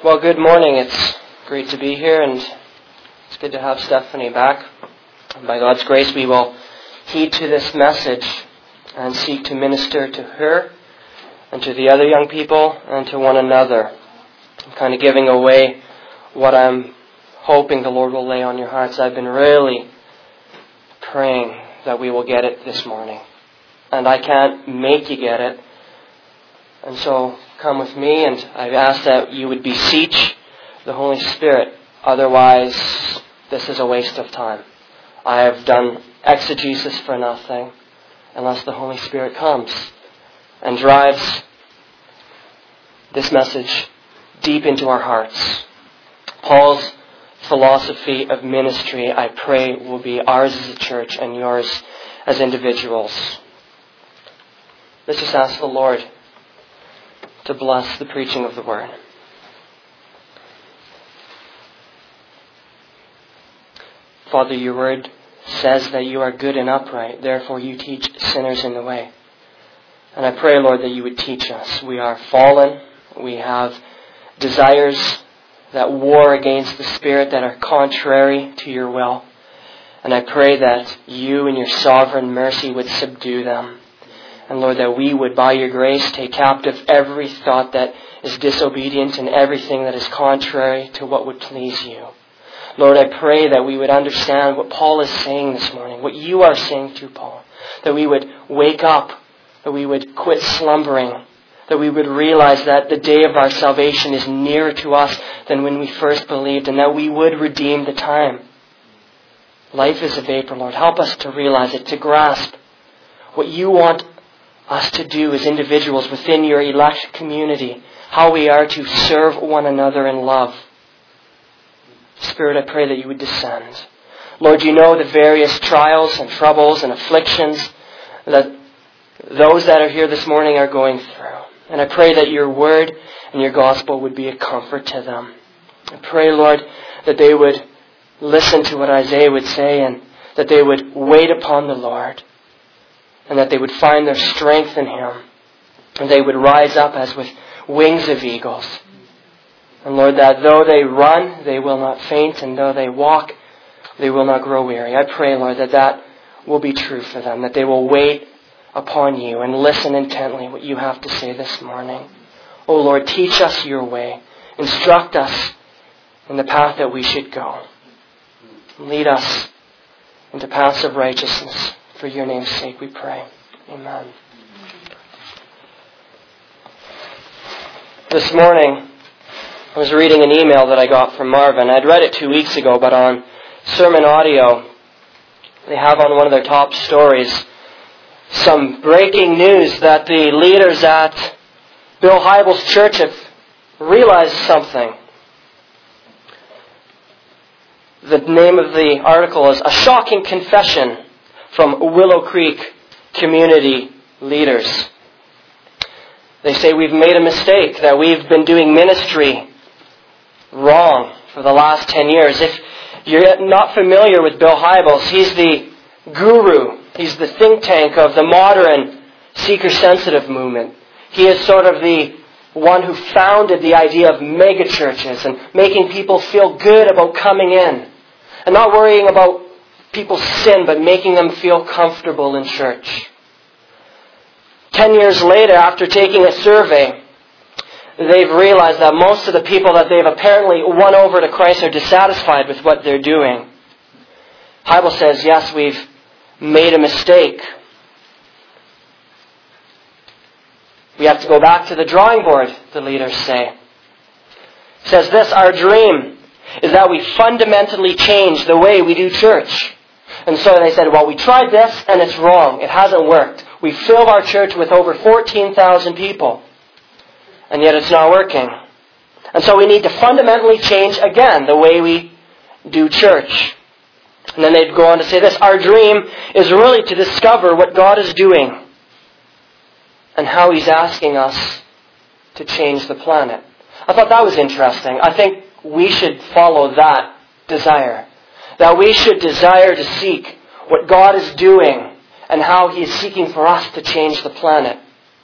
Well, good morning. It's great to be here, and it's good to have Stephanie back. By God's grace, we will heed to this message and seek to minister to her and to the other young people and to one another. I'm kind of giving away what I'm hoping the Lord will lay on your hearts. I've been really praying that we will get it this morning. And I can't make you get it. And so come with me, and I ask that you would beseech the Holy Spirit. Otherwise, this is a waste of time. I have done exegesis for nothing unless the Holy Spirit comes and drives this message deep into our hearts. Paul's philosophy of ministry, I pray, will be ours as a church and yours as individuals. Let's just ask the Lord to bless the preaching of the Word. Father, your Word says that you are good and upright. Therefore, you teach sinners in the way. And I pray, Lord, that you would teach us. We are fallen. We have desires that war against the Spirit that are contrary to your will. And I pray that you in your sovereign mercy would subdue them. And Lord, that we would, by your grace, take captive every thought that is disobedient and everything that is contrary to what would please you. Lord, I pray that we would understand what Paul is saying this morning, what you are saying through Paul. That we would wake up, that we would quit slumbering, that we would realize that the day of our salvation is nearer to us than when we first believed, and that we would redeem the time. Life is a vapor, Lord. Help us to realize it, to grasp what you want us to do as individuals within your elect community, how we are to serve one another in love. Spirit, I pray that you would descend. Lord, you know the various trials and troubles and afflictions that those that are here this morning are going through. And I pray that your word and your gospel would be a comfort to them. I pray, Lord, that they would listen to what Isaiah would say, and that they would wait upon the Lord, and that they would find their strength in Him, and they would rise up as with wings of eagles. And Lord, that though they run, they will not faint, and though they walk, they will not grow weary. I pray, Lord, that that will be true for them, that they will wait upon you and listen intently what you have to say this morning. Oh Lord, teach us your way. Instruct us in the path that we should go. Lead us into paths of righteousness. For your name's sake we pray. Amen. This morning, I was reading an email that I got from Marvin. I'd read it 2 weeks ago, but on Sermon Audio, they have on one of their top stories some breaking news that the leaders at Bill Hybels' church have realized something. The name of the article is A Shocking Confession from Willow Creek Community Leaders. They say we've made a mistake, that we've been doing ministry wrong for the last 10 years. If you're not familiar with Bill Hybels, he's the guru. He's the think tank of the modern seeker-sensitive movement. He is sort of the one who founded the idea of megachurches and making people feel good about coming in and not worrying about people's sin, but making them feel comfortable in church. 10 years later, after taking a survey, they've realized that most of the people that they've apparently won over to Christ are dissatisfied with what they're doing. Hybels says, yes, we've made a mistake. We have to go back to the drawing board, the leaders say. It says this, our dream is that we fundamentally change the way we do church. And so they said, well, we tried this and it's wrong. It hasn't worked. We fill our church with over 14,000 people. And yet it's not working. And so we need to fundamentally change again the way we do church. And then they'd go on to say this, our dream is really to discover what God is doing and how He's asking us to change the planet. I thought that was interesting. I think we should follow that desire. That we should desire to seek what God is doing and how He is seeking for us to change the planet.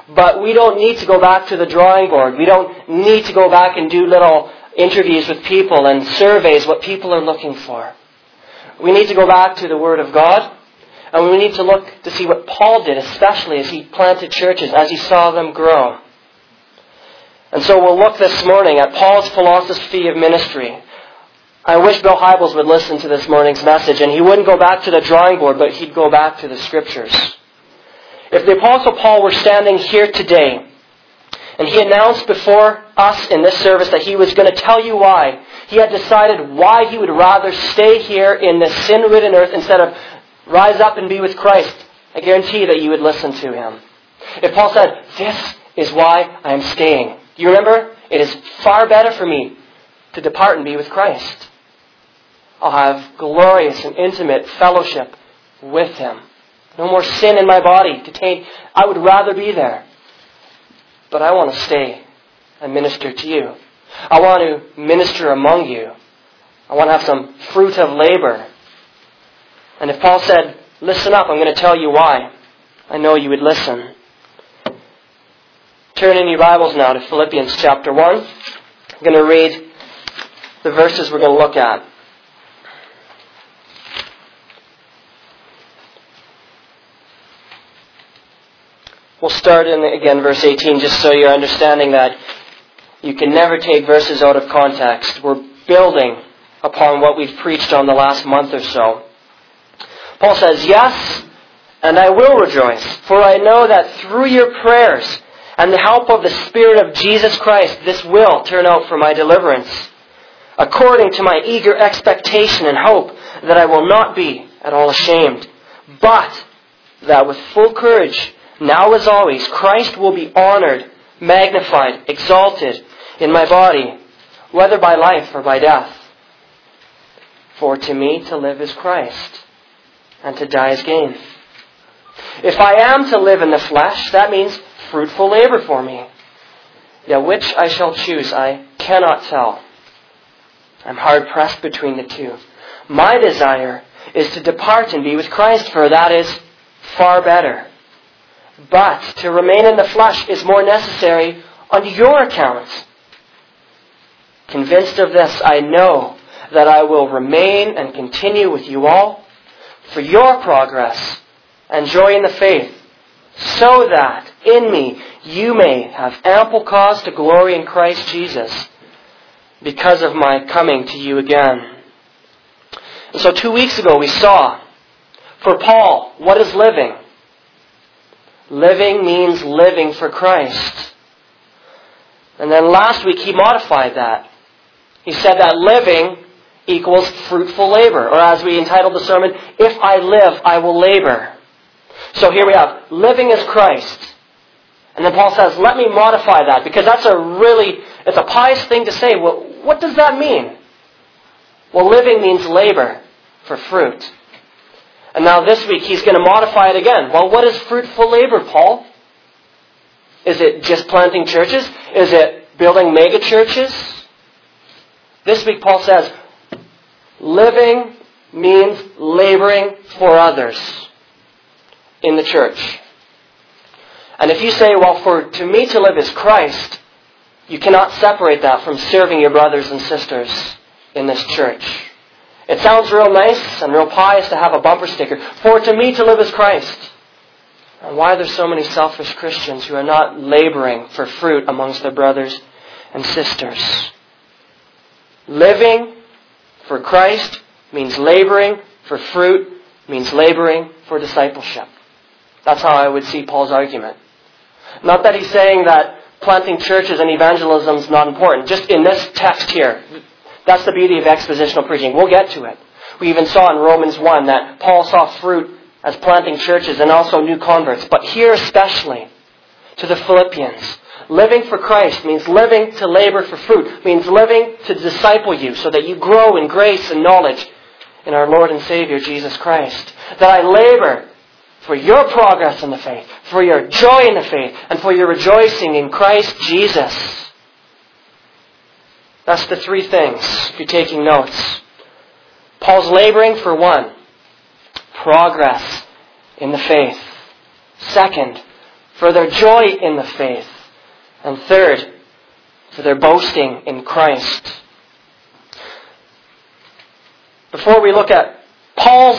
But we don't need to go back to the drawing board. We don't need to go back and do little interviews with people and surveys, what people are looking for. We need to go back to the Word of God, and we need to look to see what Paul did, especially as he planted churches, as he saw them grow. And so we'll look this morning at Paul's philosophy of ministry. I wish Bill Hybels would listen to this morning's message, and he wouldn't go back to the drawing board, but he'd go back to the Scriptures. If the Apostle Paul were standing here today, and he announced before us in this service that he was going to tell you why, he had decided why he would rather stay here in this sin-ridden earth instead of rise up and be with Christ, I guarantee that you would listen to him. If Paul said, this is why I am staying. Do you remember? It is far better for me to depart and be with Christ. I'll have glorious and intimate fellowship with Him. No more sin in my body to taint. I would rather be there. But I want to stay and minister to you. I want to minister among you. I want to have some fruit of labor. And if Paul said, listen up, I'm going to tell you why, I know you would listen. Turn in your Bibles now to Philippians chapter 1. I'm going to read the verses we're going to look at. We'll start in, again, verse 18, just so you're understanding that you can never take verses out of context. We're building upon what we've preached on the last month or so. Paul says, yes, and I will rejoice, for I know that through your prayers and the help of the Spirit of Jesus Christ, this will turn out for my deliverance, according to my eager expectation and hope that I will not be at all ashamed, but that with full courage, now as always, Christ will be honored, magnified, exalted in my body, whether by life or by death. For to me to live is Christ, and to die is gain. If I am to live in the flesh, that means fruitful labor for me. Yet which I shall choose, I cannot tell. I'm hard pressed between the two. My desire is to depart and be with Christ, for that is far better. But to remain in the flesh is more necessary on your account. Convinced of this, I know that I will remain and continue with you all for your progress and joy in the faith, so that in me you may have ample cause to glory in Christ Jesus because of my coming to you again. And so 2 weeks ago we saw, for Paul, what is living? Living means living for Christ. And then last week he modified that. He said that living equals fruitful labor. Or as we entitled the sermon, if I live, I will labor. So here we have, living is Christ. And then Paul says, let me modify that, because that's it's a pious thing to say. Well, what does that mean? Well, living means labor for fruit. And now this week he's going to modify it again. Well, what is fruitful labor, Paul? Is it just planting churches? Is it building mega churches? This week Paul says, living means laboring for others in the church. And if you say, well, to me to live is Christ, you cannot separate that from serving your brothers and sisters in this church. It sounds real nice and real pious to have a bumper sticker. For to me to live is Christ. And why are there so many selfish Christians who are not laboring for fruit amongst their brothers and sisters? Living for Christ means laboring for fruit, means laboring for discipleship. That's how I would see Paul's argument. Not that he's saying that planting churches and evangelism is not important. Just in this text here, that's the beauty of expositional preaching. We'll get to it. We even saw in Romans 1 that Paul saw fruit as planting churches and also new converts. But here especially, to the Philippians, living for Christ means living to labor for fruit, means living to disciple you so that you grow in grace and knowledge in our Lord and Savior Jesus Christ. That I labor for your progress in the faith, for your joy in the faith, and for your rejoicing in Christ Jesus. That's the three things, if you're taking notes. Paul's laboring for one, progress in the faith. Second, for their joy in the faith. And third, for their boasting in Christ. Before we look at Paul's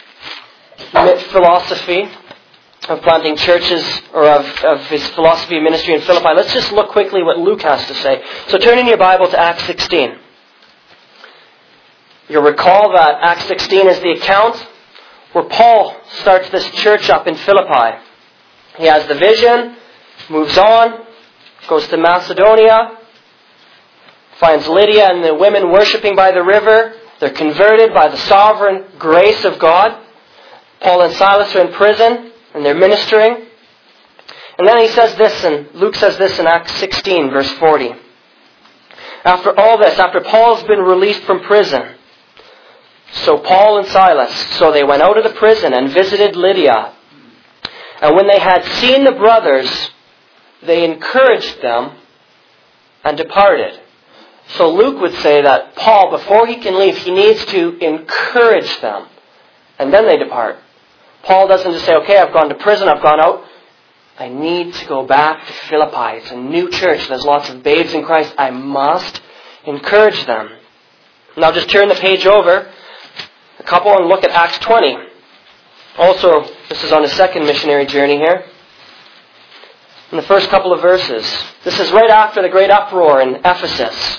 philosophy of planting churches, or of his philosophy of ministry in Philippi, let's just look quickly what Luke has to say. So turn in your Bible to Acts 16. You'll recall that Acts 16 is the account where Paul starts this church up in Philippi. He has the vision, moves on, goes to Macedonia, finds Lydia and the women worshiping by the river. They're converted by the sovereign grace of God. Paul and Silas are in prison and they're ministering. And then he says this, and Luke says this in Acts 16, verse 40. After all this, after Paul's been released from prison, so Paul and Silas, so they went out of the prison and visited Lydia. And when they had seen the brothers, they encouraged them and departed. So Luke would say that Paul, before he can leave, he needs to encourage them. And then they depart. Paul doesn't just say, okay, I've gone to prison, I've gone out. I need to go back to Philippi. It's a new church. There's lots of babes in Christ. I must encourage them. Now just turn the page over a couple and look at Acts 20. Also, this is on his second missionary journey here. In the first couple of verses. This is right after the great uproar in Ephesus,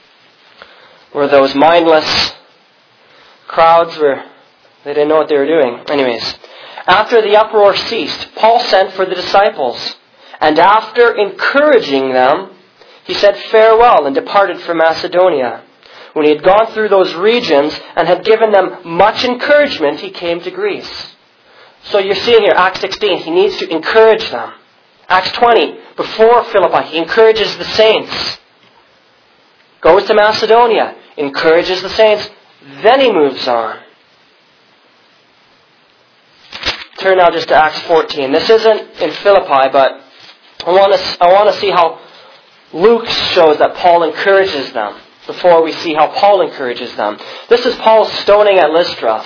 where those mindless crowds they didn't know what they were doing. Anyways, after the uproar ceased, Paul sent for the disciples, and after encouraging them, he said farewell and departed for Macedonia. When he had gone through those regions and had given them much encouragement, he came to Greece. So you're seeing here, Acts 16, he needs to encourage them. Acts 20, before Philippi, he encourages the saints. Goes to Macedonia, encourages the saints, then he moves on. Turn now just to Acts 14. This isn't in Philippi, but I want to see how Luke shows that Paul encourages them before we see how Paul encourages them. This is Paul's stoning at Lystra.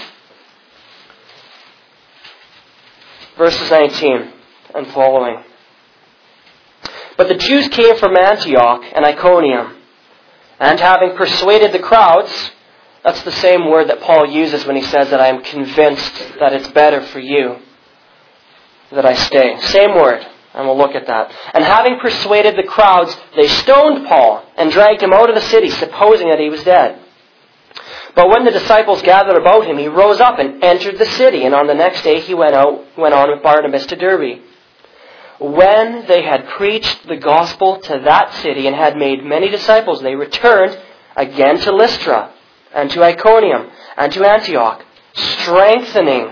Verses 19 and following. But the Jews came from Antioch and Iconium, and having persuaded the crowds, that's the same word that Paul uses when he says that I am convinced that it's better for you that I stay. Same word, and we'll look at that. And having persuaded the crowds, they stoned Paul and dragged him out of the city, supposing that he was dead. But when the disciples gathered about him, he rose up and entered the city, and on the next day he went on with Barnabas to Derbe. When they had preached the gospel to that city and had made many disciples, they returned again to Lystra and to Iconium and to Antioch, strengthening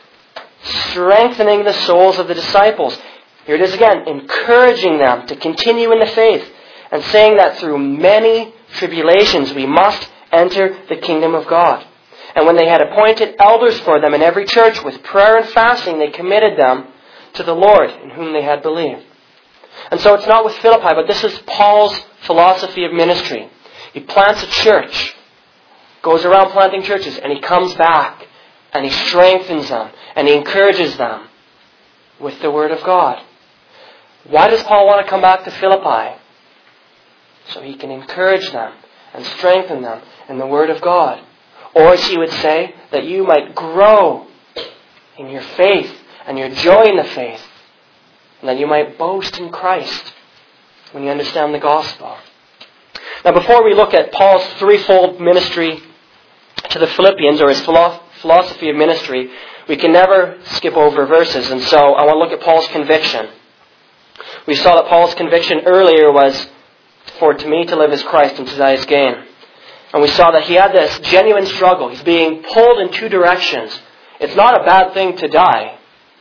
the souls of the disciples. Here it is again, encouraging them to continue in the faith and saying that through many tribulations we must enter the kingdom of God. And when they had appointed elders for them in every church with prayer and fasting, they committed them to the Lord in whom they had believed. And so it's not with Philippi, but this is Paul's philosophy of ministry. He plants a church, goes around planting churches, and he comes back and he strengthens them and he encourages them with the Word of God. Why does Paul want to come back to Philippi? So he can encourage them and strengthen them in the Word of God. Or as he would say, that you might grow in your faith and your joy in the faith, and that you might boast in Christ when you understand the gospel. Now before we look at Paul's threefold ministry to the Philippians, or his philosophy of ministry, we can never skip over verses, and so I want to look at Paul's conviction. We saw that Paul's conviction earlier was, for to me to live is Christ and to die is gain. And we saw that he had this genuine struggle. He's being pulled in two directions. It's not a bad thing to die.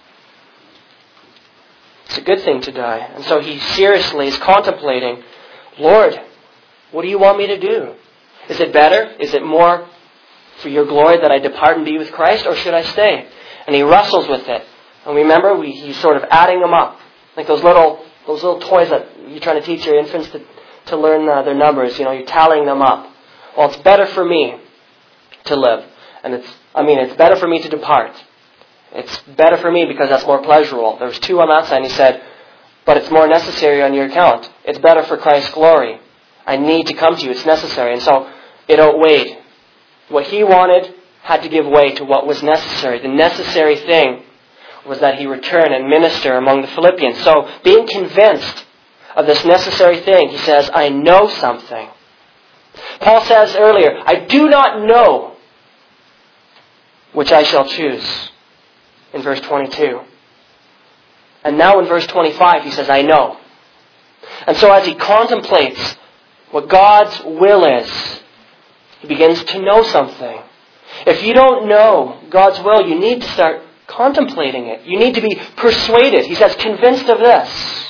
It's a good thing to die. And so he seriously is contemplating, Lord, what do you want me to do? Is it better? Is it more for your glory that I depart and be with Christ, or should I stay? And he wrestles with it. And remember, he's sort of adding them up. Like those little toys that you're trying to teach your infants to learn their numbers. You know, you're tallying them up. Well, it's better for me to live. And it's better for me to depart. It's better for me because that's more pleasurable. There was two on that side, and he said, but it's more necessary on your account. It's better for Christ's glory. I need to come to you. It's necessary. And so it outweighed. What he wanted had to give way to what was necessary. The necessary thing was that he return and minister among the Philippians. So being convinced of this necessary thing, he says, I know something. Paul says earlier, I do not know which I shall choose, in verse 22. And now in verse 25 he says, I know. And so as he contemplates what God's will is, he begins to know something. If you don't know God's will, you need to start contemplating it. You need to be persuaded. He says, convinced of this.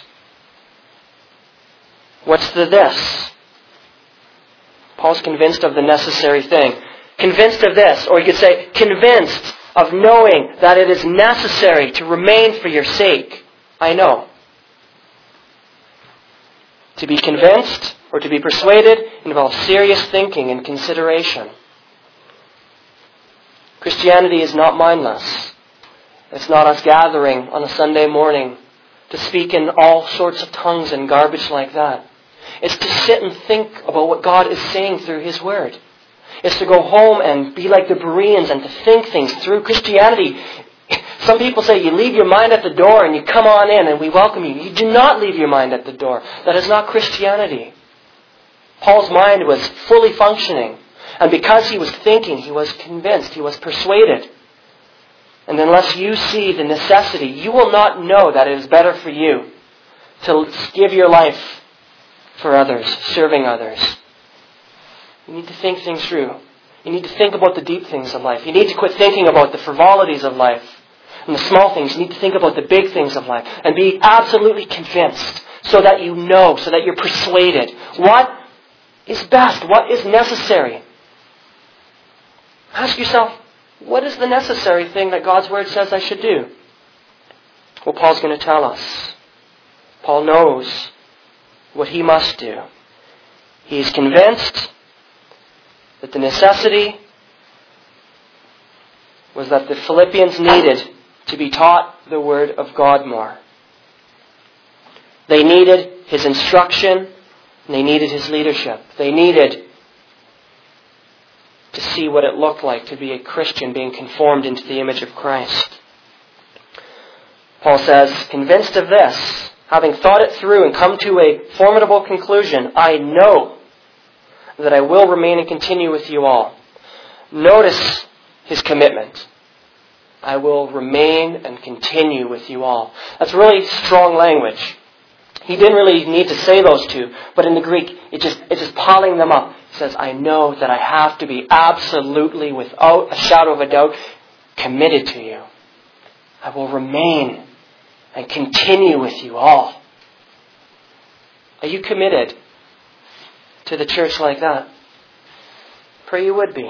What's the this? Paul's convinced of the necessary thing. Convinced of this. Or you could say, convinced of knowing that it is necessary to remain for your sake. I know. To be convinced or to be persuaded involves serious thinking and consideration. Christianity is not mindless. It's not us gathering on a Sunday morning to speak in all sorts of tongues and garbage like that. It's to sit and think about what God is saying through His Word. It's to go home and be like the Bereans and to think things through. Christianity, some people say you leave your mind at the door and you come on in and we welcome you. You do not leave your mind at the door. That is not Christianity. Paul's mind was fully functioning. And because he was thinking, he was convinced, he was persuaded. And unless you see the necessity, you will not know that it is better for you to give your life for others, serving others. You need to think things through. You need to think about the deep things of life. You need to quit thinking about the frivolities of life and the small things. You need to think about the big things of life and be absolutely convinced so that you know, so that you're persuaded. What is best? What is necessary? Ask yourself, what is the necessary thing that God's Word says I should do? Well, Paul's going to tell us. Paul knows what he must do. He's convinced that the necessity was that the Philippians needed to be taught the Word of God more. They needed his instruction, and they needed his leadership. They needed to see what it looked like to be a Christian being conformed into the image of Christ. Paul says, convinced of this, having thought it through and come to a formidable conclusion, I know that I will remain and continue with you all. Notice his commitment. I will remain and continue with you all. That's really strong language. He didn't really need to say those two, but in the Greek, it's just piling them up. He says, I know that I have to be absolutely, without a shadow of a doubt, committed to you. I will remain and continue with you all. Are you committed to the church like that? Pray you would be.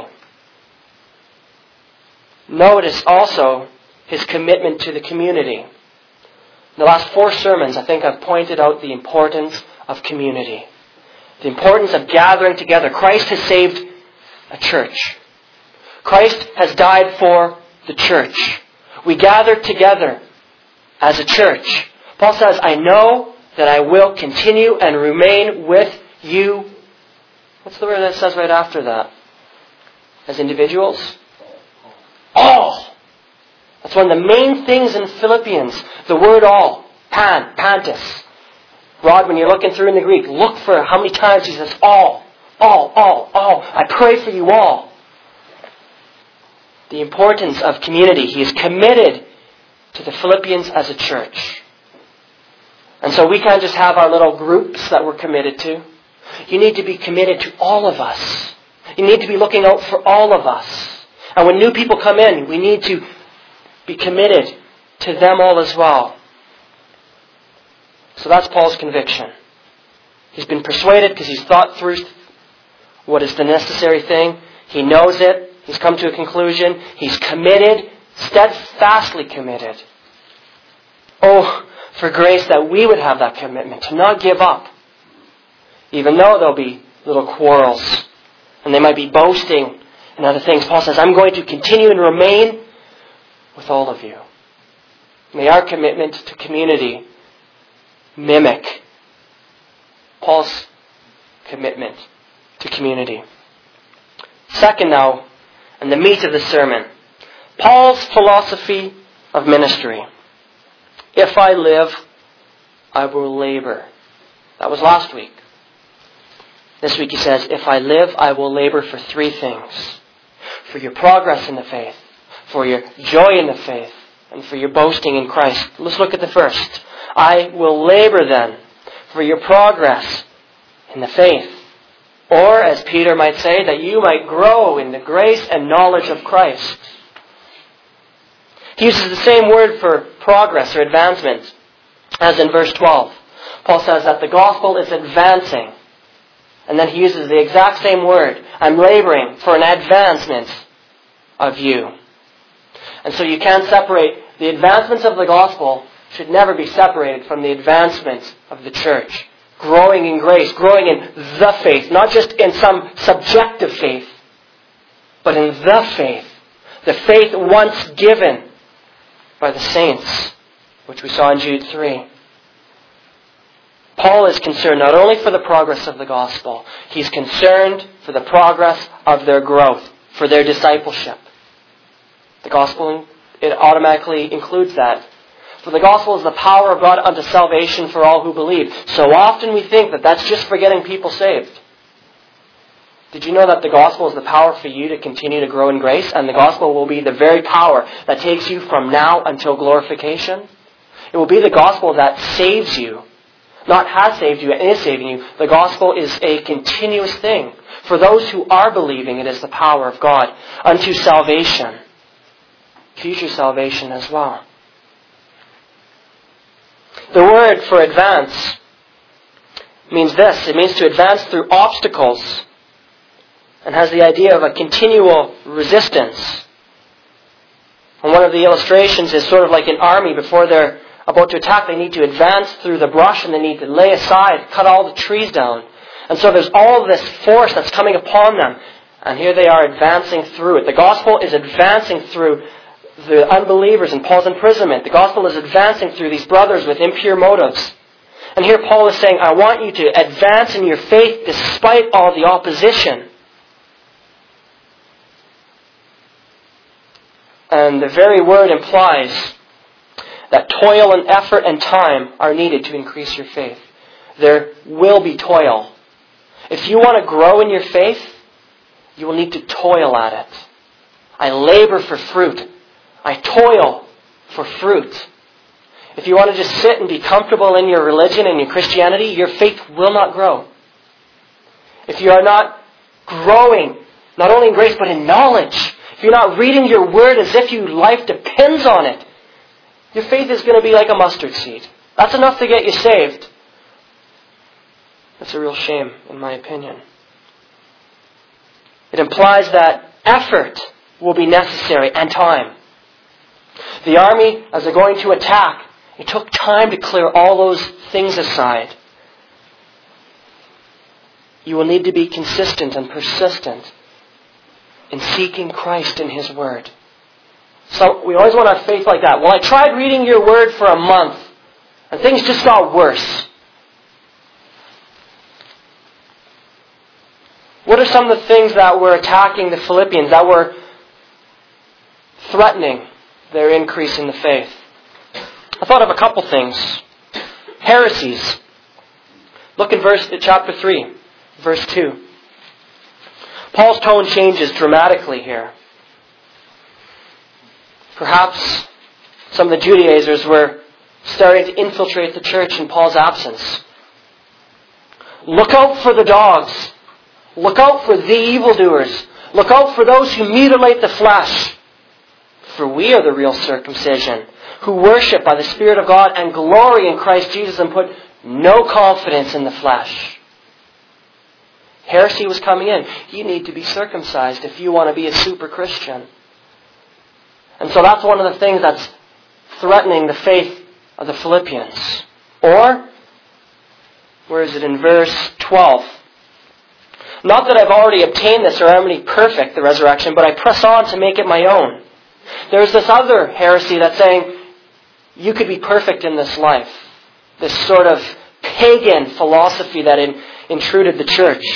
Notice also his commitment to the community. In the last 4 sermons, I think I've pointed out the importance of community. The importance of gathering together. Christ has saved a church. Christ has died for the church. We gather together as a church. Paul says, I know that I will continue and remain with you. What's the word that says right after that? As individuals? All. That's one of the main things in Philippians. The word all. Pantis. Rod, when you're looking through in the Greek, look for how many times he says all. I pray for you all. The importance of community. He is committed to the Philippians as a church. And so we can't just have our little groups that we're committed to. You need to be committed to all of us. You need to be looking out for all of us. And when new people come in, we need to be committed to them all as well. So that's Paul's conviction. He's been persuaded because he's thought through what is the necessary thing. He knows it. He's come to a conclusion. He's committed, steadfastly committed. Oh, for grace that we would have that commitment, to not give up. Even though there'll be little quarrels and they might be boasting and other things. Paul says, I'm going to continue and remain with all of you. May our commitment to community mimic Paul's commitment to community. Second now, and the meat of the sermon, Paul's philosophy of ministry. If I live, I will labor. That was last week. This week he says, if I live, I will labor for three things. For your progress in the faith, for your joy in the faith, and for your boasting in Christ. Let's look at the first. I will labor then for your progress in the faith. Or, as Peter might say, that you might grow in the grace and knowledge of Christ. He uses the same word for progress or advancement as in verse 12. Paul says that the gospel is advancing. And then he uses the exact same word. I'm laboring for an advancement of you. And so you can't separate the advancements of the gospel should never be separated from the advancement of the church. Growing in grace, growing in the faith, not just in some subjective faith, but in the faith once given by the saints, which we saw in Jude 3. Paul is concerned not only for the progress of the gospel, he's concerned for the progress of their growth, for their discipleship. The gospel, it automatically includes that. For the gospel is the power of God unto salvation for all who believe. So often we think that that's just for getting people saved. Did you know that the gospel is the power for you to continue to grow in grace? And the gospel will be the very power that takes you from now until glorification? It will be the gospel that saves you. Not has saved you and is saving you. The gospel is a continuous thing. For those who are believing, it is the power of God unto salvation. Future salvation as well. The word for advance means this. It means to advance through obstacles and has the idea of a continual resistance. And one of the illustrations is sort of like an army before they're about to attack. They need to advance through the brush and they need to lay aside, cut all the trees down. And so there's all this force that's coming upon them. And here they are advancing through it. The gospel is advancing through the unbelievers in Paul's imprisonment. The gospel is advancing through these brothers with impure motives. And here Paul is saying, I want you to advance in your faith despite all the opposition. And the very word implies that toil and effort and time are needed to increase your faith. There will be toil. If you want to grow in your faith, you will need to toil at it. I labor for fruit. I toil for fruit. If you want to just sit and be comfortable in your religion and your Christianity, your faith will not grow. If you are not growing, not only in grace, but in knowledge, if you're not reading your word as if your life depends on it, your faith is going to be like a mustard seed. That's enough to get you saved. That's a real shame, in my opinion. It implies that effort will be necessary and time. The army, as they're going to attack, it took time to clear all those things aside. You will need to be consistent and persistent in seeking Christ in His Word. So we always want our faith like that. Well, I tried reading your Word for a month, and things just got worse. What are some of the things that were attacking the Philippians, that were threatening their increase in the faith? I thought of a couple things. Heresies. Look in chapter 3, verse 2. Paul's tone changes dramatically here. Perhaps some of the Judaizers were starting to infiltrate the church in Paul's absence. Look out for the dogs. Look out for the evildoers. Look out for those who mutilate the flesh. For we are the real circumcision, who worship by the Spirit of God and glory in Christ Jesus and put no confidence in the flesh. Heresy was coming in. You need to be circumcised if you want to be a super Christian. And so that's one of the things that's threatening the faith of the Philippians. Or, where is it in verse 12? Not that I've already obtained this or am already perfect, the resurrection, but I press on to make it my own. There's this other heresy that's saying you could be perfect in this life. this sort of pagan philosophy that intruded the church.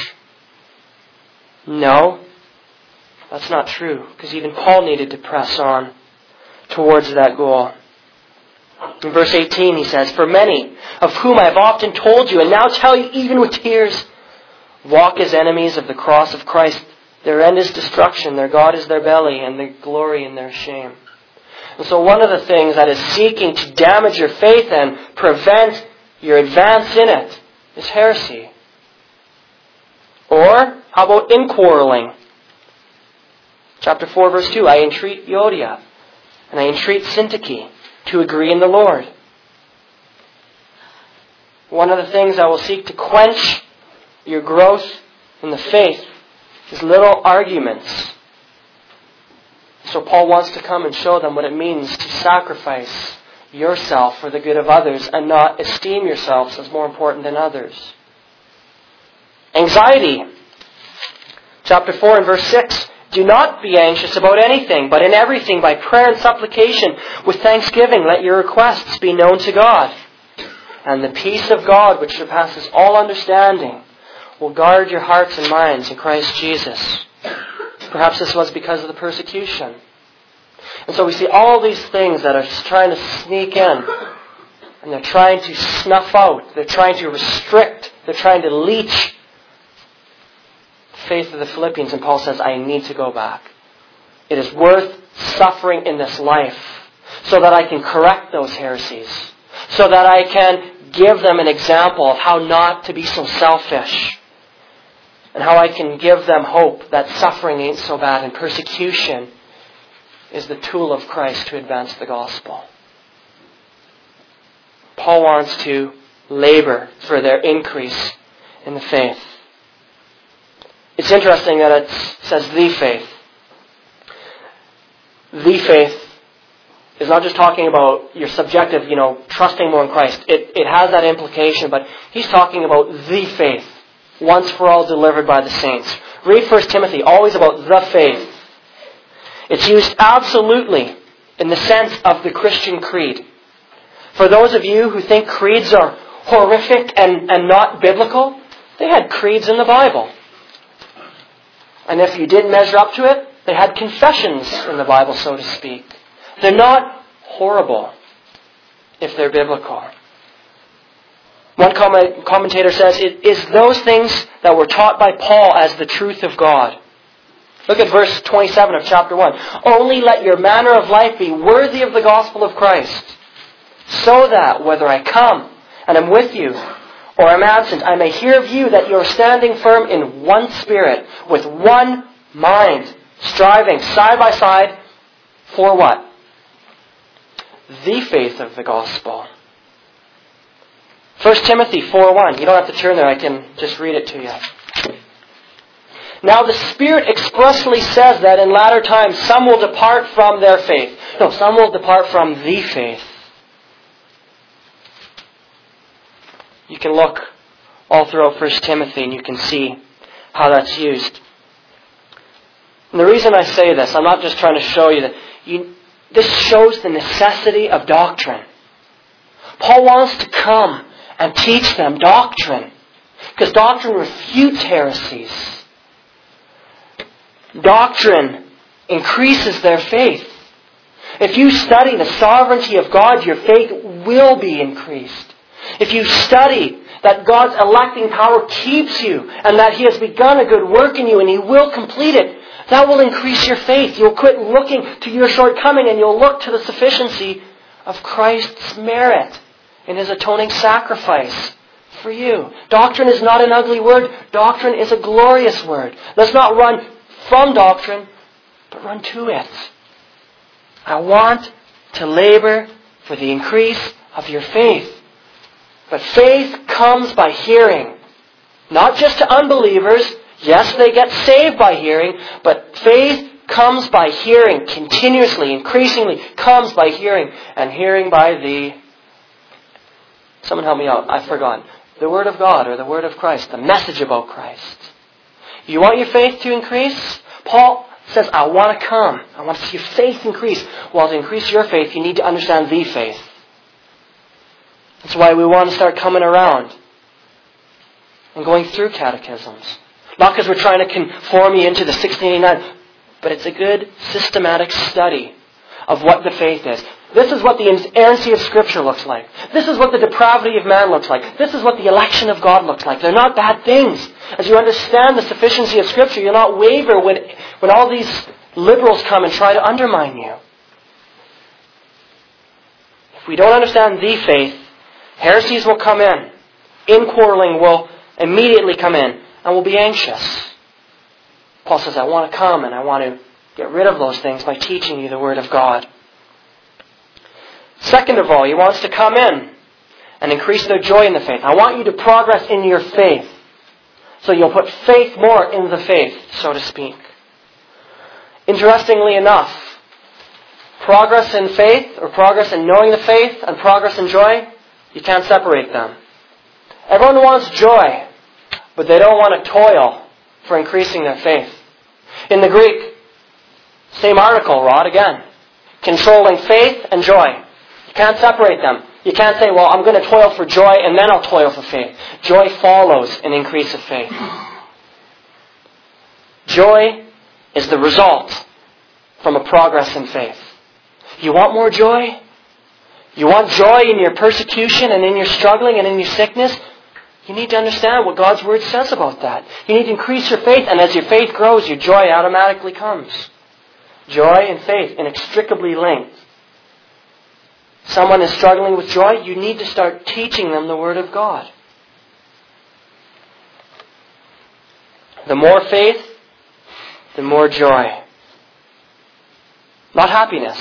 No, that's not true, because even Paul needed to press on towards that goal. In verse 18 he says, "For many, of whom I have often told you, and now tell you even with tears, walk as enemies of the cross of Christ. Their end is destruction, their God is their belly, and their glory in their shame." And so one of the things that is seeking to damage your faith and prevent your advance in it is heresy. Or, how about inquarreling? Chapter 4, verse 2, "I entreat Euodia, and I entreat Syntyche to agree in the Lord." One of the things that will seek to quench your growth in the faith is little arguments. So Paul wants to come and show them what it means to sacrifice yourself for the good of others and not esteem yourselves as more important than others. Anxiety. Chapter 4 and verse 6. "Do not be anxious about anything, but in everything by prayer and supplication with thanksgiving let your requests be known to God. And the peace of God, which surpasses all understanding, will guard your hearts and minds in Christ Jesus." Perhaps this was because of the persecution. And so we see all these things that are trying to sneak in. And they're trying to snuff out. They're trying to restrict. They're trying to leech the faith of the Philippians. And Paul says, I need to go back. It is worth suffering in this life so that I can correct those heresies. So that I can give them an example of how not to be so selfish. And how I can give them hope that suffering ain't so bad and persecution is the tool of Christ to advance the gospel. Paul wants to labor for their increase in the faith. It's interesting that it says the faith. The faith is not just talking about your subjective, trusting more in Christ. It has that implication, but he's talking about the faith. Once for all delivered by the saints. Read 1 Timothy, always about the faith. It's used absolutely in the sense of the Christian creed. For those of you who think creeds are horrific and not biblical, they had creeds in the Bible. And if you didn't measure up to it, they had confessions in the Bible, so to speak. They're not horrible if they're biblical. One commentator says, it is those things that were taught by Paul as the truth of God. Look at verse 27 of chapter 1. "Only let your manner of life be worthy of the gospel of Christ, so that whether I come and am with you or am absent, I may hear of you that you are standing firm in one spirit, with one mind, striving side by side for" what? The faith of the gospel. 1 Timothy 4:1. You don't have to turn there. I can just read it to you. "Now the Spirit expressly says that in latter times some will depart from their faith." No, some will depart from the faith. You can look all throughout 1 Timothy and you can see how that's used. And the reason I say this, I'm not just trying to show you that. This shows the necessity of doctrine. Paul wants to come and teach them doctrine. Because doctrine refutes heresies. Doctrine increases their faith. If you study the sovereignty of God, your faith will be increased. If you study that God's electing power keeps you and that He has begun a good work in you and He will complete it, that will increase your faith. You'll quit looking to your shortcoming and you'll look to the sufficiency of Christ's merit in His atoning sacrifice for you. Doctrine is not an ugly word. Doctrine is a glorious word. Let's not run from doctrine, but run to it. I want to labor for the increase of your faith. But faith comes by hearing. Not just to unbelievers. Yes, they get saved by hearing, but faith comes by hearing continuously, increasingly comes by hearing, and hearing by the... Someone help me out. I've forgotten. The Word of God or the Word of Christ. The message about Christ. You want your faith to increase? Paul says, I want to come. I want to see your faith increase. Well, to increase your faith, you need to understand the faith. That's why we want to start coming around and going through catechisms. Not because we're trying to conform you into the 1689, but it's a good systematic study of what the faith is. This is what the inerrancy of Scripture looks like. This is what the depravity of man looks like. This is what the election of God looks like. They're not bad things. As you understand the sufficiency of Scripture, you'll not waver when all these liberals come and try to undermine you. If we don't understand the faith, heresies will come in. Inquarreling will immediately come in, and we'll be anxious. Paul says, I want to come and I want to get rid of those things by teaching you the Word of God. Second of all, he wants to come in and increase their joy in the faith. I want you to progress in your faith. So you'll put faith more in the faith, so to speak. Interestingly enough, progress in faith, or progress in knowing the faith, and progress in joy, you can't separate them. Everyone wants joy, but they don't want to toil for increasing their faith. In the Greek, same article, Rod, again. Controlling faith and joy. You can't separate them. You can't say, well, I'm going to toil for joy and then I'll toil for faith. Joy follows an increase of faith. Joy is the result from a progress in faith. You want more joy? You want joy in your persecution and in your struggling and in your sickness? You need to understand what God's Word says about that. You need to increase your faith, and as your faith grows, your joy automatically comes. Joy and faith inextricably linked. Someone is struggling with joy, you need to start teaching them the Word of God. The more faith, the more joy. Not happiness.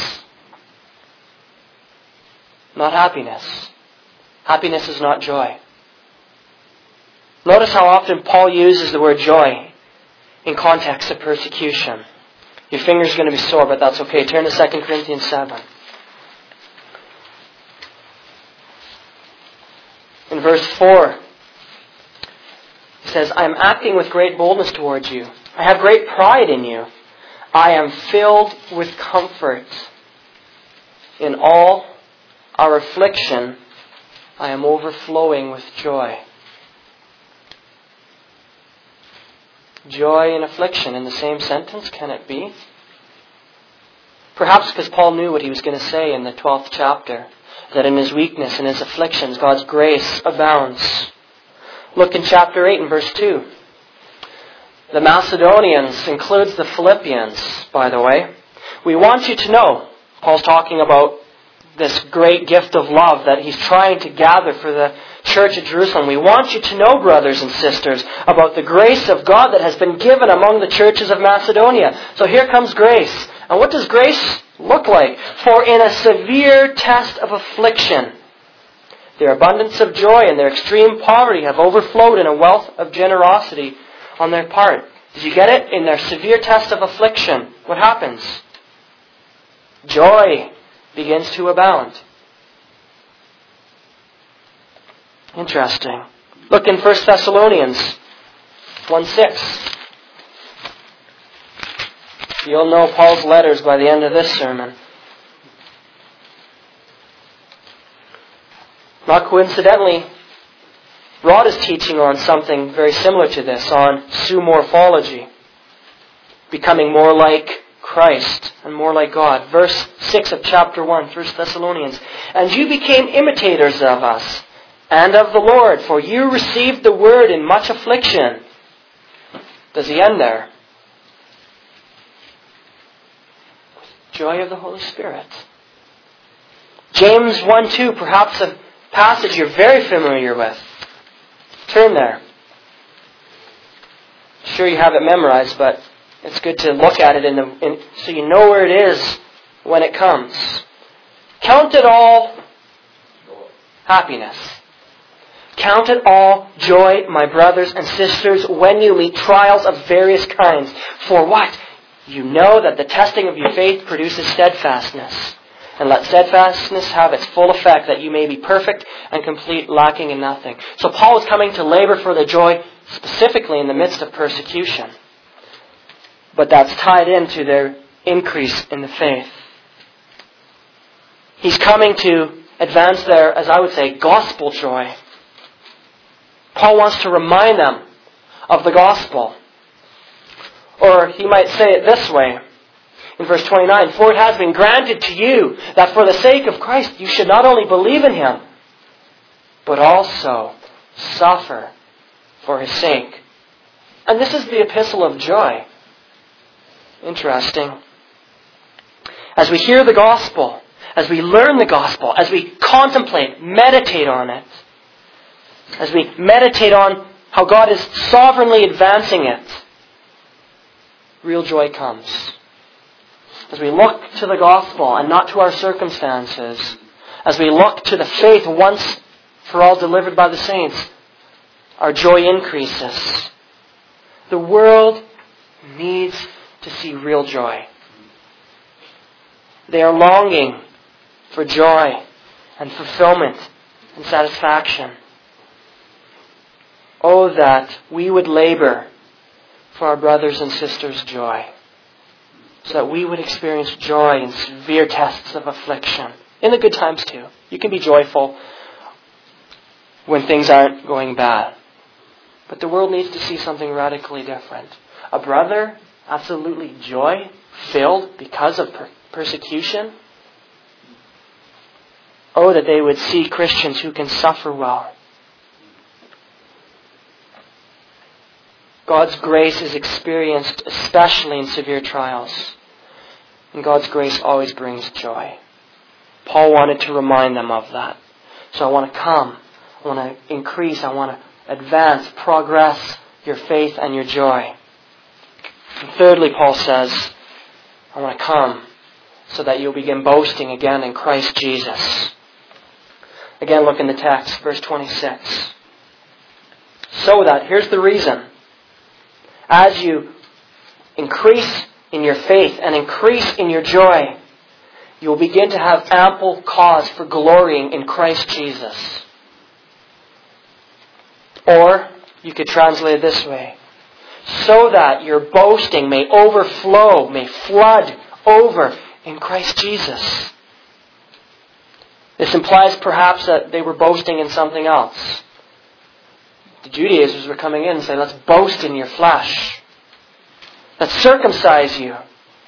Not happiness. Happiness is not joy. Notice how often Paul uses the word joy in context of persecution. Your finger's going to be sore, but that's okay. Turn to 2 Corinthians 7. In verse 4, he says, I am acting with great boldness towards you. I have great pride in you. I am filled with comfort. In all our affliction, I am overflowing with joy. Joy and affliction in the same sentence, can it be? Perhaps because Paul knew what he was going to say in the 12th chapter, that in his weakness and his afflictions, God's grace abounds. Look in chapter 8 and verse 2. The Macedonians includes the Philippians, by the way. We want you to know, Paul's talking about this great gift of love that he's trying to gather for the church at Jerusalem. We want you to know, brothers and sisters, about the grace of God that has been given among the churches of Macedonia. So here comes grace. And what does grace look like? For in a severe test of affliction, their abundance of joy and their extreme poverty have overflowed in a wealth of generosity on their part. Did you get it? In their severe test of affliction, what happens? Joy begins to abound. Interesting. Look in 1 Thessalonians 1:6. You'll know Paul's letters by the end of this sermon. Not coincidentally, Rod is teaching on something very similar to this, on zoomorphology, becoming more like Christ and more like God. Verse 6 of chapter 1, 1 Thessalonians. And you became imitators of us and of the Lord, for you received the word in much affliction. Does he end there? Joy of the Holy Spirit. James 1:2, perhaps a passage you're very familiar with. Turn there. Sure you have it memorized, but it's good to look at it so you know where it is when it comes. Count it all happiness. Count it all joy, my brothers and sisters, when you meet trials of various kinds. For what? You know that the testing of your faith produces steadfastness. And let steadfastness have its full effect, that you may be perfect and complete, lacking in nothing. So Paul is coming to labor for the joy specifically in the midst of persecution. But that's tied into their increase in the faith. He's coming to advance their, as I would say, gospel joy. Paul wants to remind them of the gospel. Or he might say it this way in verse 29, "For it has been granted to you that for the sake of Christ you should not only believe in Him, but also suffer for His sake." And this is the epistle of joy. Interesting. As we hear the gospel, as we learn the gospel, as we contemplate, meditate on it, as we meditate on how God is sovereignly advancing it, real joy comes. As we look to the gospel and not to our circumstances, as we look to the faith once for all delivered by the saints, our joy increases. The world needs to see real joy. They are longing for joy and fulfillment and satisfaction. Oh, that we would labor for our brothers and sisters' joy, so that we would experience joy in severe tests of affliction. In the good times too. You can be joyful when things aren't going bad. But the world needs to see something radically different. A brother absolutely joy-filled because of persecution. Oh, that they would see Christians who can suffer well. God's grace is experienced especially in severe trials. And God's grace always brings joy. Paul wanted to remind them of that. So I want to come. I want to increase. I want to advance, progress your faith and your joy. And thirdly, Paul says, I want to come so that you'll begin boasting again in Christ Jesus. Again, look in the text, verse 26. So that, here's the reason. As you increase in your faith and increase in your joy, you will begin to have ample cause for glorying in Christ Jesus. Or, you could translate it this way. So that your boasting may overflow, may flood over in Christ Jesus. This implies perhaps that they were boasting in something else. The Judaizers were coming in and saying, let's boast in your flesh. Let's circumcise you.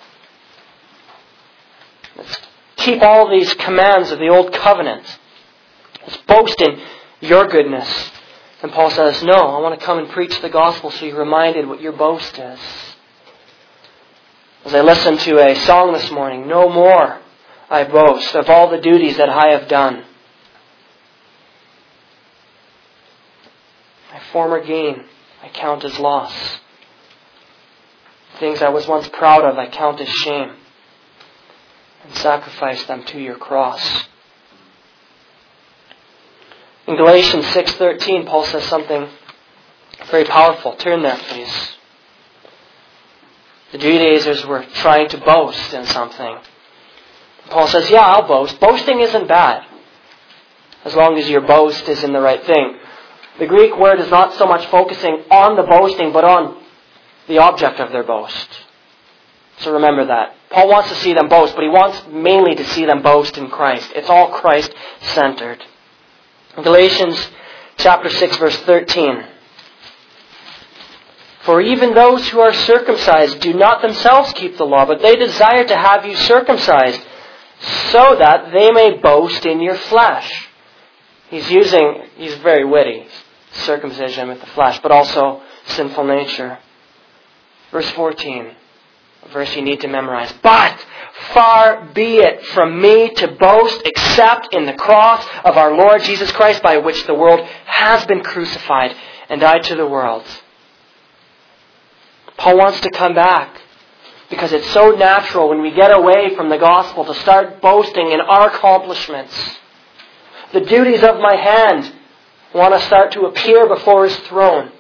Let's keep all these commands of the old covenant. Let's boast in your goodness. And Paul says, no, I want to come and preach the gospel so you're reminded what your boast is. As I listened to a song this morning, no more I boast of all the duties that I have done. My former gain I count as loss. Things I was once proud of I count as shame. And sacrifice them to your cross. In Galatians 6:13, Paul says something very powerful. Turn there, please. The Judaizers were trying to boast in something. Paul says, yeah, I'll boast. Boasting isn't bad, as long as your boast is in the right thing. The Greek word is not so much focusing on the boasting, but on the object of their boast. So remember that. Paul wants to see them boast, but he wants mainly to see them boast in Christ. It's all Christ-centered. Galatians chapter 6, verse 13. For even those who are circumcised do not themselves keep the law, but they desire to have you circumcised, so that they may boast in your flesh. He's very witty, circumcision with the flesh, but also sinful nature. Verse 14, a verse you need to memorize. But far be it from me to boast except in the cross of our Lord Jesus Christ, by which the world has been crucified, and I to the world. Paul wants to come back because it's so natural when we get away from the gospel to start boasting in our accomplishments. The duties of my hand want to start to appear before His throne.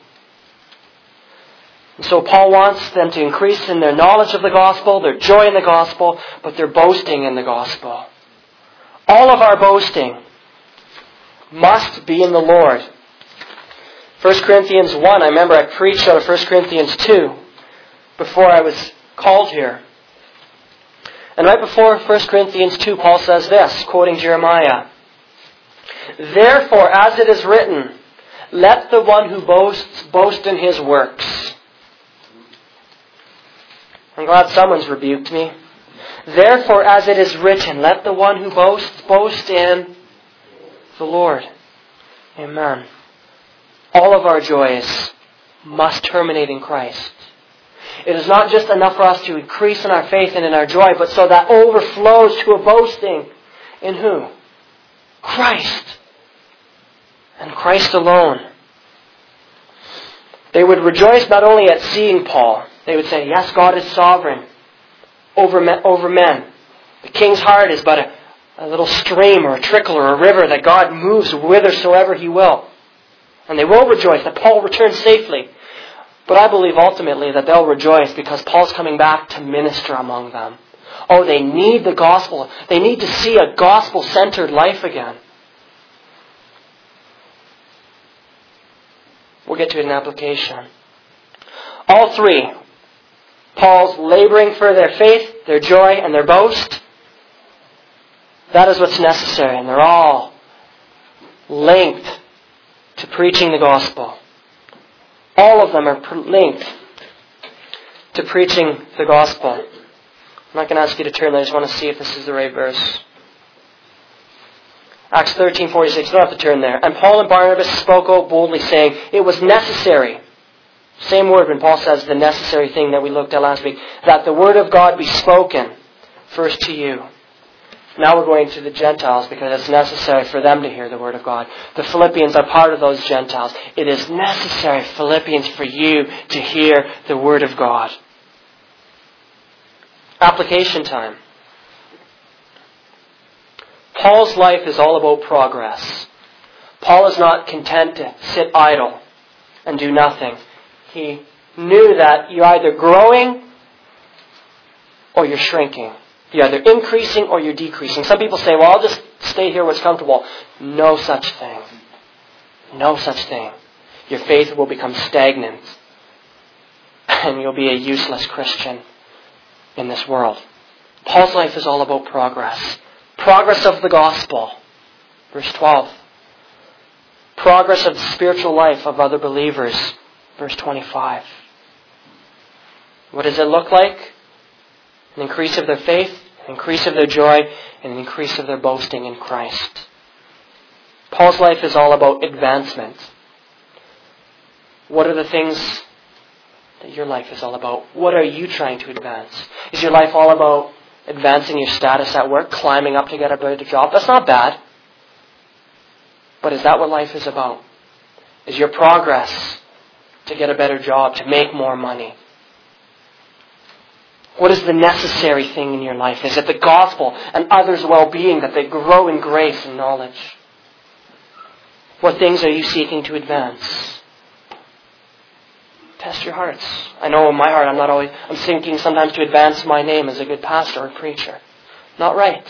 And so Paul wants them to increase in their knowledge of the gospel, their joy in the gospel, but their boasting in the gospel. All of our boasting must be in the Lord. 1 Corinthians 1, I remember I preached out of 1 Corinthians 2 before I was called here. And right before 1 Corinthians 2, Paul says this, quoting Jeremiah. Therefore, as it is written, let the one who boasts boast in his works. I'm glad someone's rebuked me. Therefore, as it is written, let the one who boasts boast in the Lord. Amen. All of our joys must terminate in Christ. It is not just enough for us to increase in our faith and in our joy, but so that overflows to a boasting in who? Christ. And Christ alone. They would rejoice not only at seeing Paul. They would say, yes, God is sovereign over men. The king's heart is but a little stream or a trickle or a river that God moves whithersoever He will. And they will rejoice that Paul returns safely. But I believe ultimately that they'll rejoice because Paul's coming back to minister among them. Oh, they need the gospel. They need to see a gospel-centered life again. We'll get to an application. All three, Paul's laboring for their faith, their joy, and their boast, that is what's necessary. And they're all linked to preaching the gospel. All of them are linked to preaching the gospel. I'm not going to ask you to turn there. I just want to see if this is the right verse. Acts 13:46. You don't have to turn there. And Paul and Barnabas spoke out boldly, saying, it was necessary. Same word when Paul says the necessary thing that we looked at last week. That the word of God be spoken first to you. Now we're going to the Gentiles because it's necessary for them to hear the word of God. The Philippians are part of those Gentiles. It is necessary, Philippians, for you to hear the word of God. Application time. Paul's life is all about progress. Paul is not content to sit idle and do nothing. He knew that you're either growing or you're shrinking. You're either increasing or you're decreasing. Some people say, well, I'll just stay here where it's comfortable. No such thing. No such thing. Your faith will become stagnant. And you'll be a useless Christian in this world. Paul's life is all about progress. Progress of the gospel. Verse 12. Progress of the spiritual life of other believers. Verse 25. What does it look like? An increase of their faith, an increase of their joy, and an increase of their boasting in Christ. Paul's life is all about advancement. What are the things that your life is all about? What are you trying to advance? Is your life all about advancing your status at work, climbing up to get a better job? That's not bad. But is that what life is about? Is your progress to get a better job, to make more money? What is the necessary thing in your life? Is it the gospel and others' well-being, that they grow in grace and knowledge? What things are you seeking to advance? Test your hearts. I know in my heart I'm thinking sometimes to advance my name as a good pastor or preacher. Not right.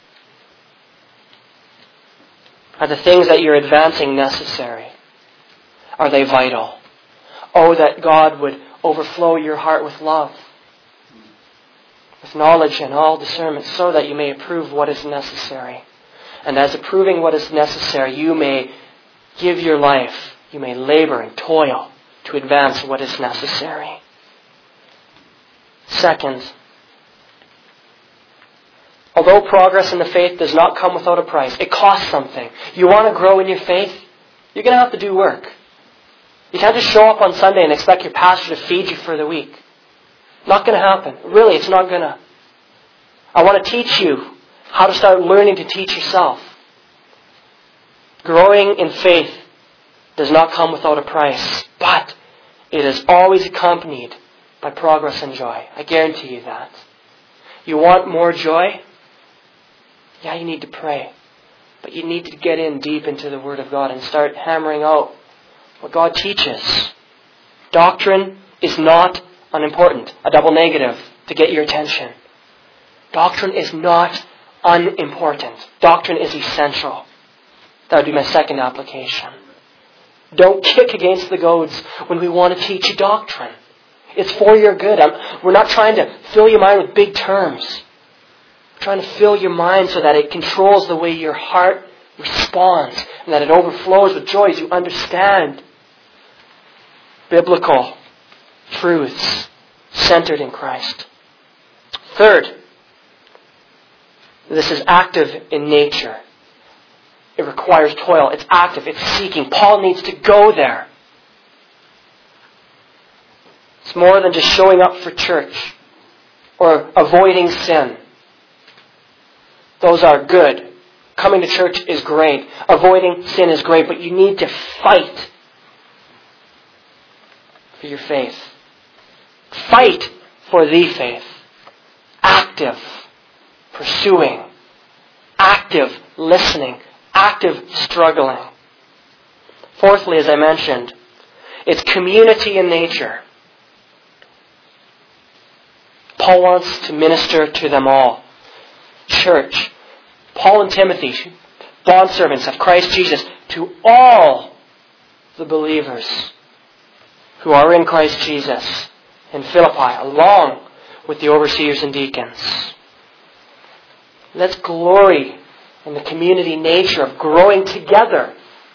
Are the things that you're advancing necessary? Are they vital? Oh, that God would overflow your heart with love, with knowledge and all discernment, so that you may approve what is necessary. And as approving what is necessary, you may give your life, you may labor and toil to advance what is necessary. Second, although progress in the faith does not come without a price, it costs something. You want to grow in your faith? You're going to have to do work. You can't just show up on Sunday and expect your pastor to feed you for the week. Not going to happen. Really, it's not going to. I want to teach you how to start learning to teach yourself. Growing in faith does not come without a price, but it is always accompanied by progress and joy. I guarantee you that. You want more joy? Yeah, you need to pray. But you need to get in deep into the Word of God and start hammering out what God teaches. Doctrine is not unimportant. A double negative to get your attention. Doctrine is not unimportant. Doctrine is essential. That would be my second application. Don't kick against the goads when we want to teach you doctrine. It's for your good. We're not trying to fill your mind with big terms. We're trying to fill your mind so that it controls the way your heart, responds and that it overflows with joy as you understand biblical truths centered in Christ. Third, this is active in nature. It requires toil. It's active. It's seeking. Paul needs to go there. It's more than just showing up for church or avoiding sin. Those are good. Coming to church is great. Avoiding sin is great. But you need to fight for your faith. Fight for the faith. Active pursuing. Active listening. Active struggling. Fourthly, as I mentioned, it's community in nature. Paul wants to minister to them all. Church, Paul and Timothy, bondservants of Christ Jesus, to all the believers who are in Christ Jesus in Philippi, along with the overseers and deacons. Let's glory in the community nature of growing together.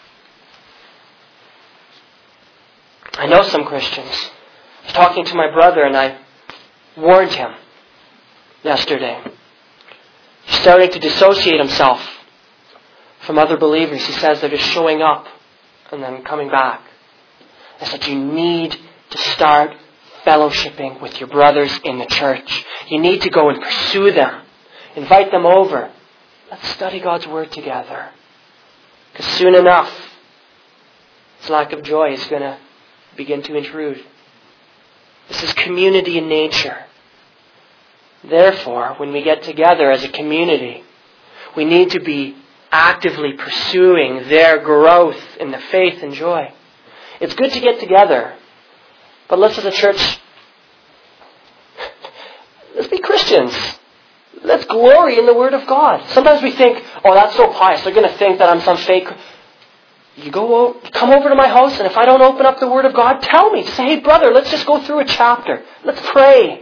I know some Christians. I was talking to my brother and I warned him yesterday. He's starting to dissociate himself from other believers. He says they're just showing up and then coming back. I said, you need to start fellowshipping with your brothers in the church. You need to go and pursue them. Invite them over. Let's study God's Word together. Because soon enough, this lack of joy is going to begin to intrude. This is community in nature. Therefore, when we get together as a community, we need to be actively pursuing their growth in the faith and joy. It's good to get together, but let's as a church, let's be Christians. Let's glory in the Word of God. Sometimes we think, oh, that's so pious. They're going to think that I'm some fake. You come over to my house, and if I don't open up the Word of God, tell me. Just say, hey, brother, let's just go through a chapter. Let's pray.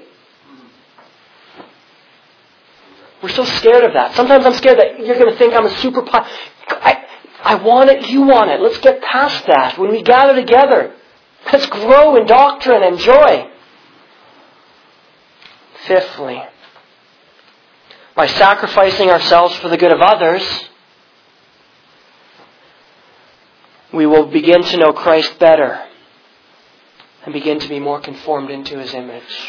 We're so scared of that. Sometimes I'm scared that you're going to think I'm a super pious. I want it, you want it. Let's get past that. When we gather together, let's grow in doctrine and joy. Fifthly, by sacrificing ourselves for the good of others, we will begin to know Christ better and begin to be more conformed into His image.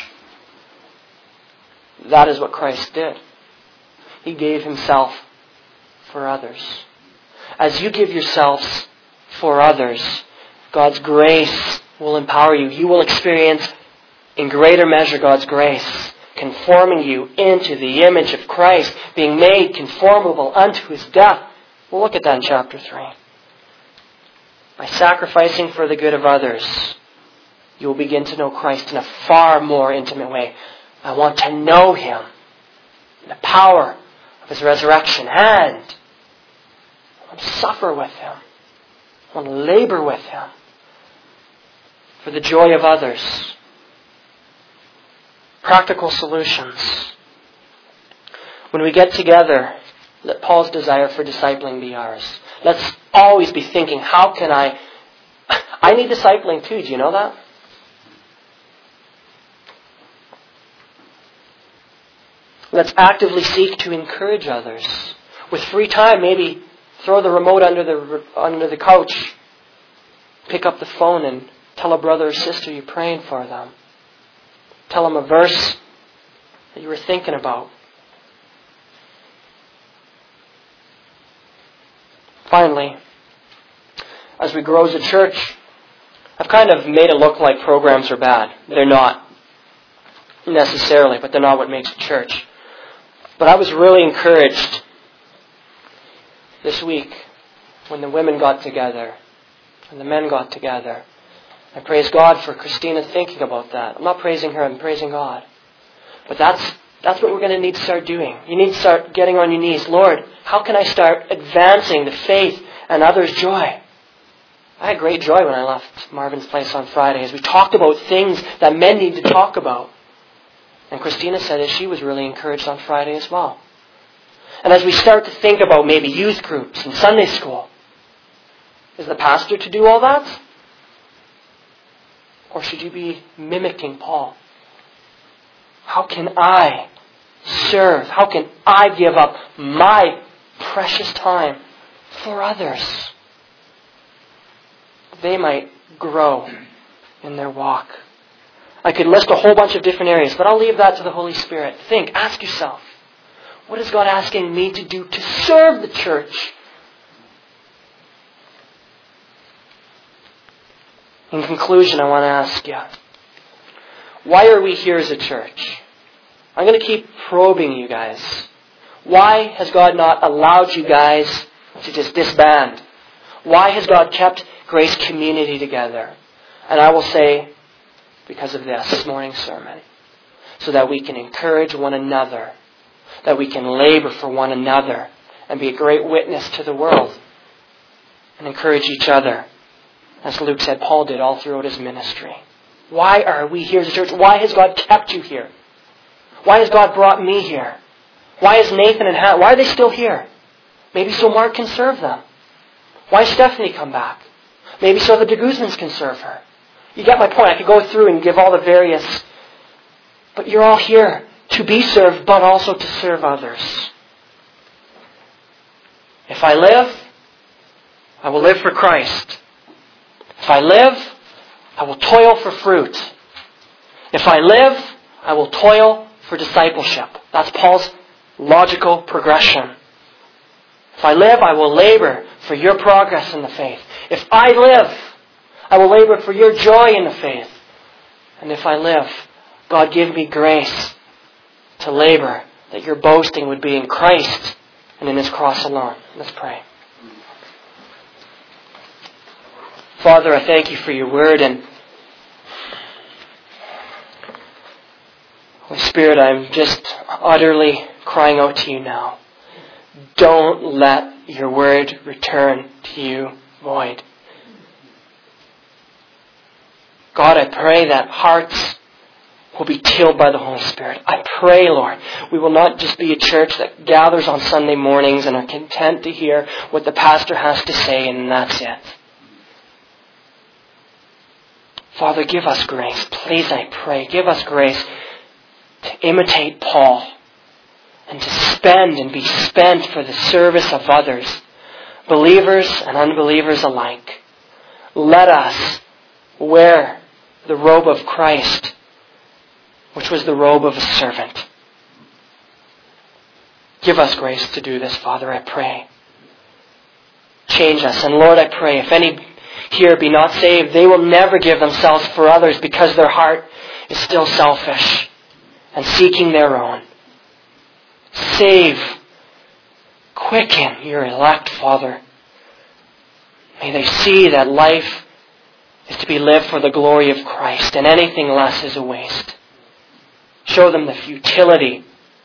That is what Christ did. He gave Himself for others. As you give yourselves for others, God's grace will empower you. You will experience in greater measure God's grace, conforming you into the image of Christ, being made conformable unto His death. We'll look at that in chapter 3. By sacrificing for the good of others, you will begin to know Christ in a far more intimate way. I want to know Him in the power of His resurrection, and I want to suffer with Him. I want to labor with Him for the joy of others. Practical solutions. When we get together, let Paul's desire for discipling be ours. Let's always be thinking, how can I need discipling too, do you know that? Let's actively seek to encourage others. With free time, maybe throw the remote under the couch. Pick up the phone and tell a brother or sister you're praying for them. Tell them a verse that you were thinking about. Finally, as we grow as a church, I've kind of made it look like programs are bad. They're not necessarily, but they're not what makes a church. But I was really encouraged this week when the women got together and the men got together. I praise God for Christina thinking about that. I'm not praising her, I'm praising God. But that's what we're going to need to start doing. You need to start getting on your knees. Lord, how can I start advancing the faith and others' joy? I had great joy when I left Marvin's place on Friday as we talked about things that men need to talk about. And Christina said that she was really encouraged on Friday as well. And as we start to think about maybe youth groups and Sunday school, is the pastor to do all that? Or should you be mimicking Paul? How can I serve? How can I give up my precious time for others? They might grow in their walk. I could list a whole bunch of different areas, but I'll leave that to the Holy Spirit. Think, ask yourself, what is God asking me to do to serve the church? In conclusion, I want to ask you, why are we here as a church? I'm going to keep probing you guys. Why has God not allowed you guys to just disband? Why has God kept Grace Community together? And I will say, because of this morning's sermon, so that we can encourage one another, that we can labor for one another and be a great witness to the world and encourage each other. As Luke said, Paul did all throughout his ministry. Why are we here as a church? Why has God kept you here? Why has God brought me here? Why is Nathan and Hannah, why are they still here? Maybe so Mark can serve them. Why has Stephanie come back? Maybe so the de Guzmans can serve her. You get my point. I could go through and give all the various, but you're all here to be served, but also to serve others. If I live, I will live for Christ. If I live, I will toil for fruit. If I live, I will toil for discipleship. That's Paul's logical progression. If I live, I will labor for your progress in the faith. If I live, I will labor for your joy in the faith. And if I live, God give me grace to labor that your boasting would be in Christ and in His cross alone. Let's pray. Father, I thank you for your word, and Holy Spirit, I'm just utterly crying out to you now. Don't let your word return to you void. God, I pray that hearts will be tilled by the Holy Spirit. I pray, Lord, we will not just be a church that gathers on Sunday mornings and are content to hear what the pastor has to say and that's it. Father, give us grace. Please, I pray, give us grace to imitate Paul and to spend and be spent for the service of others, believers and unbelievers alike. Let us wear the robe of Christ, which was the robe of a servant. Give us grace to do this, Father, I pray. Change us. And Lord, I pray, if any here be not saved, they will never give themselves for others because their heart is still selfish and seeking their own. Save, quicken your elect, Father. May they see that life is to be lived for the glory of Christ, and anything less is a waste. Show them the futility.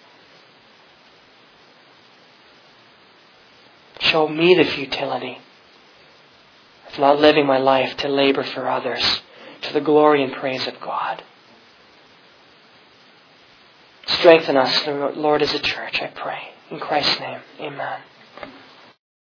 Show me the futility of not living my life to labor for others, to the glory and praise of God. Strengthen us, Lord, as a church, I pray. In Christ's name, amen.